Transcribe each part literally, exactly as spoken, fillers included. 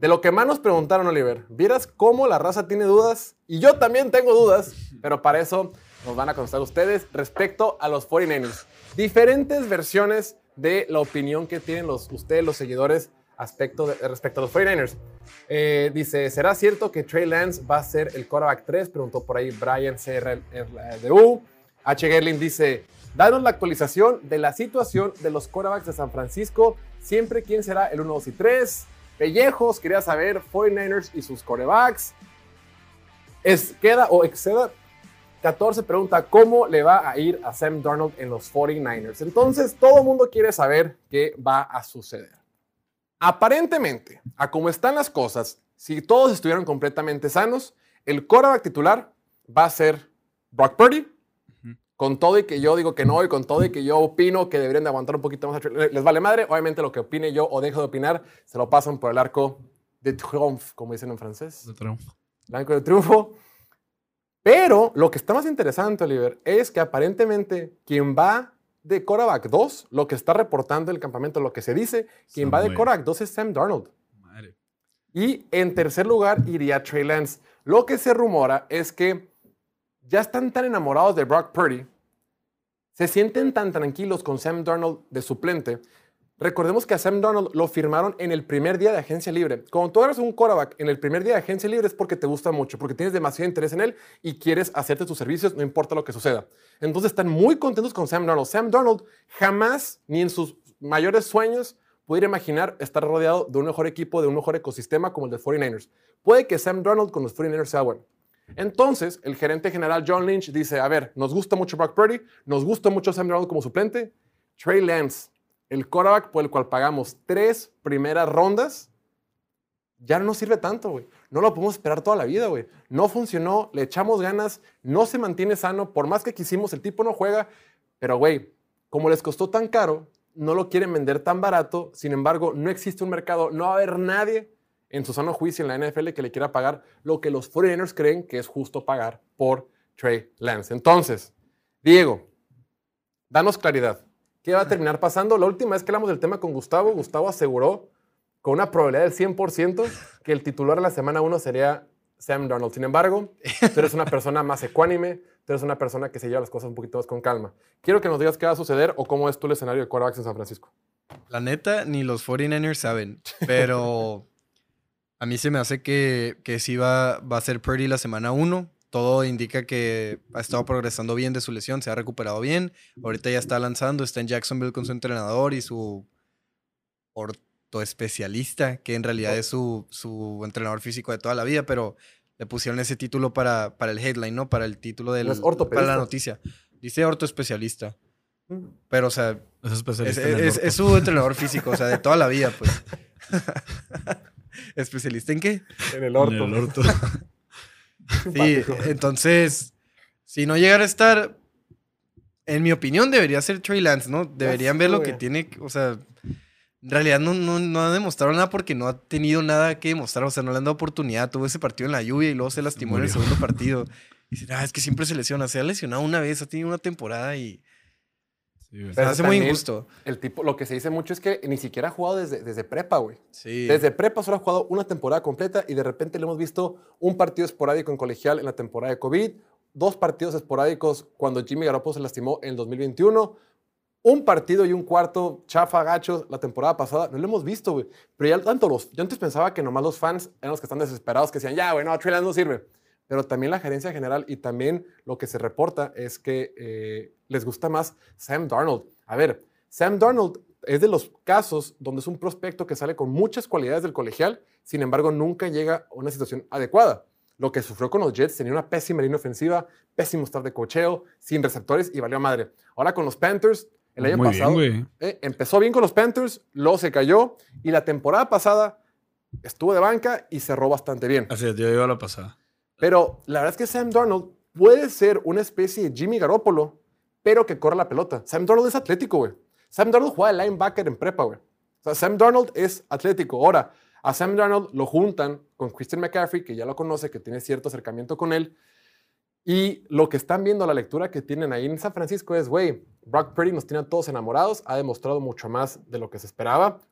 De lo que más nos preguntaron, Oliver, ¿vieras cómo la raza tiene dudas? Y yo también tengo dudas, pero para eso nos van a contestar ustedes respecto a los cuarenta y nueve ers. Diferentes versiones de la opinión que tienen los, ustedes, los seguidores, aspecto de, respecto a los cuarenta y nueve ers. Eh, dice, ¿será cierto que Trey Lance va a ser el quarterback tres? Preguntó por ahí Brian C R D U. H. Gerlin dice, danos la actualización de la situación de los quarterbacks de San Francisco. Siempre, ¿quién será el uno, dos y tres? Pellejos, quería saber, cuarenta y nueve ers y sus quarterbacks. Es, queda o exceda catorce pregunta, ¿cómo le va a ir a Sam Darnold en los cuarenta y nueve ers? Entonces, todo el mundo quiere saber qué va a suceder. Aparentemente, a cómo están las cosas, si todos estuvieran completamente sanos, el quarterback titular va a ser Brock Purdy, uh-huh. Con todo y que yo digo que no, y con todo y que yo opino que deberían de aguantar un poquito más. Les vale madre, obviamente lo que opine yo o dejo de opinar, se lo pasan por el arco de triomphe, como dicen en francés. De triunfo. El arco de triunfo. Pero lo que está más interesante, Oliver, es que aparentemente quien va de quarterback dos, lo que está reportando el campamento, lo que se dice, quien Sam va de quarterback dos es Sam Darnold. Madre. Y en tercer lugar iría Trey Lance. Lo que se rumora es que ya están tan enamorados de Brock Purdy, se sienten tan tranquilos con Sam Darnold de suplente. Recordemos que a Sam Darnold lo firmaron en el primer día de agencia libre. Cuando tú eres un quarterback en el primer día de agencia libre es porque te gusta mucho, porque tienes demasiado interés en él y quieres hacerte tus servicios, no importa lo que suceda. Entonces están muy contentos con Sam Darnold. Sam Darnold jamás, ni en sus mayores sueños, pudiera imaginar estar rodeado de un mejor equipo, de un mejor ecosistema como el de cuarenta y nueve ers. Puede que Sam Darnold con los cuarenta y nueve ers sea bueno. Entonces, el gerente general John Lynch dice, a ver, nos gusta mucho Brock Purdy, nos gusta mucho Sam Darnold como suplente. Trey Lance, el quarterback por el cual pagamos tres primeras rondas, ya no nos sirve tanto, güey. No lo podemos esperar toda la vida, güey. No funcionó, le echamos ganas, no se mantiene sano, por más que quisimos, el tipo no juega. Pero, güey, como les costó tan caro, no lo quieren vender tan barato. Sin embargo, no existe un mercado, no va a haber nadie en su sano juicio en la N F L que le quiera pagar lo que los cuarenta y nueve ers creen que es justo pagar por Trey Lance. Entonces, Diego, danos claridad. ¿Qué va a terminar pasando? La última vez que hablamos del tema con Gustavo, Gustavo aseguró con una probabilidad del cien por ciento que el titular de la semana uno sería Sam Darnold. Sin embargo, tú eres una persona más ecuánime, tú eres una persona que se lleva las cosas un poquito más con calma. Quiero que nos digas qué va a suceder o cómo es tú el escenario de quarterbacks en San Francisco. La neta, ni los cuarenta y nueve ers saben, pero a mí se me hace que, que sí va, va a ser Purdy la semana uno. Todo indica que ha estado progresando bien de su lesión, se ha recuperado bien. Ahorita ya está lanzando, está en Jacksonville con su entrenador y su ortoespecialista, que en realidad es su, su entrenador físico de toda la vida, pero le pusieron ese título para, para el headline, ¿no? Para el título del, ¿No es para la noticia. Dice ortoespecialista. Pero, o sea, es, especialista es, es, es su entrenador físico, o sea, de toda la vida, pues. ¿Especialista en qué? En el orto. En el orto. Sí, entonces, si no llegara a estar, en mi opinión, debería ser Trey Lance, ¿no? Deberían ver lo que tiene, o sea, en realidad no, no, no ha demostrado nada porque no ha tenido nada que demostrar, o sea, no le han dado oportunidad. Tuvo ese partido en la lluvia y luego se lastimó en el segundo partido. Y dice, ah, es que siempre se lesiona, se ha lesionado una vez, ha tenido una temporada y... Sí, pero hace muy injusto. El tipo, lo que se dice mucho es que ni siquiera ha jugado desde, desde prepa, güey. Sí. Desde prepa solo ha jugado una temporada completa y de repente le hemos visto un partido esporádico en colegial en la temporada de COVID, dos partidos esporádicos cuando Jimmy Garoppolo se lastimó en el dos mil veintiuno, un partido y un cuarto chafa gacho la temporada pasada. No lo hemos visto, güey. Pero ya tanto los... Yo antes pensaba que nomás los fans eran los que están desesperados, que decían, ya, güey, no, Trey Lance no sirve. Pero también la gerencia general y también lo que se reporta es que eh, les gusta más Sam Darnold. A ver, Sam Darnold es de los casos donde es un prospecto que sale con muchas cualidades del colegial, sin embargo nunca llega a una situación adecuada. Lo que sufrió con los Jets, tenía una pésima línea ofensiva, pésimo staff de coacheo, sin receptores y valió madre. Ahora con los Panthers, el año Muy pasado bien, eh, empezó bien con los Panthers, luego se cayó y la temporada pasada estuvo de banca y cerró bastante bien. Así es, yo iba a la pasada. Pero la verdad es que Sam Darnold puede ser una especie de Jimmy Garoppolo, pero que corre la pelota. Sam Darnold es atlético, güey. Sam Darnold juega de linebacker en prepa, güey. O sea, Sam Darnold es atlético. Ahora, a Sam Darnold lo juntan con Christian McCaffrey, que ya lo conoce, que tiene cierto acercamiento con él. Y lo que están viendo, la lectura que tienen ahí en San Francisco es, güey, Brock Purdy nos tiene a todos enamorados, ha demostrado mucho más de lo que se esperaba.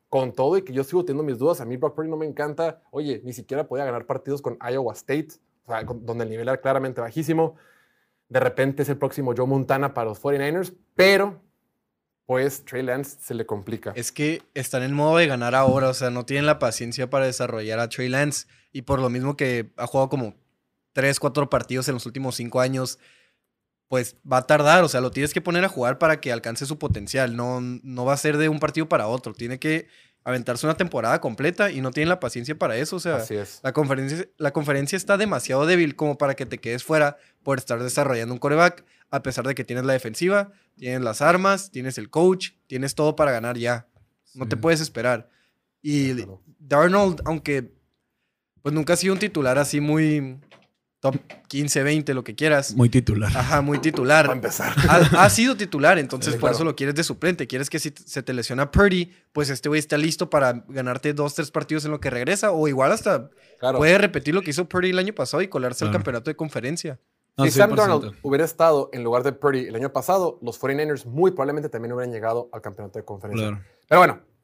con todo y que yo sigo teniendo mis dudas, a mí Brock Purdy no me encanta. Oye, ni siquiera podía ganar partidos con Iowa State, o sea, con, donde el nivel era claramente bajísimo. De repente es el próximo Joe Montana para los cuarenta y nueve ers, pero pues Trey Lance se le complica. Es que están en modo de ganar ahora, o sea, no tienen la paciencia para desarrollar a Trey Lance. Y por lo mismo que ha jugado como tres, cuatro partidos en los últimos cinco años, pues va a tardar. O sea, lo tienes que poner a jugar para que alcance su potencial. No, no va a ser de un partido para otro. Tiene que aventarse una temporada completa y no tienen la paciencia para eso. O sea, Así es. La conferencia, la conferencia está demasiado débil como para que te quedes fuera por estar desarrollando un quarterback, a pesar de que tienes la defensiva, tienes las armas, tienes el coach, tienes todo para ganar ya. No sí. te puedes esperar. Y sí, claro. Darnold, aunque pues nunca ha sido un titular así muy top quince, veinte, lo que quieras. Muy titular. Ajá, muy titular. Para empezar. Ha, ha sido titular, entonces sí, por claro. eso lo quieres de suplente. Quieres que si se te lesiona Purdy, pues este güey está listo para ganarte dos, tres partidos en lo que regresa, o igual hasta claro. puede repetir lo que hizo Purdy el año pasado y colarse claro. al campeonato de conferencia. No, si Sam Darnold hubiera estado en lugar de Purdy el año pasado, los cuarenta y nueve ers muy probablemente también hubieran llegado al campeonato de conferencia. Claro. Pero bueno,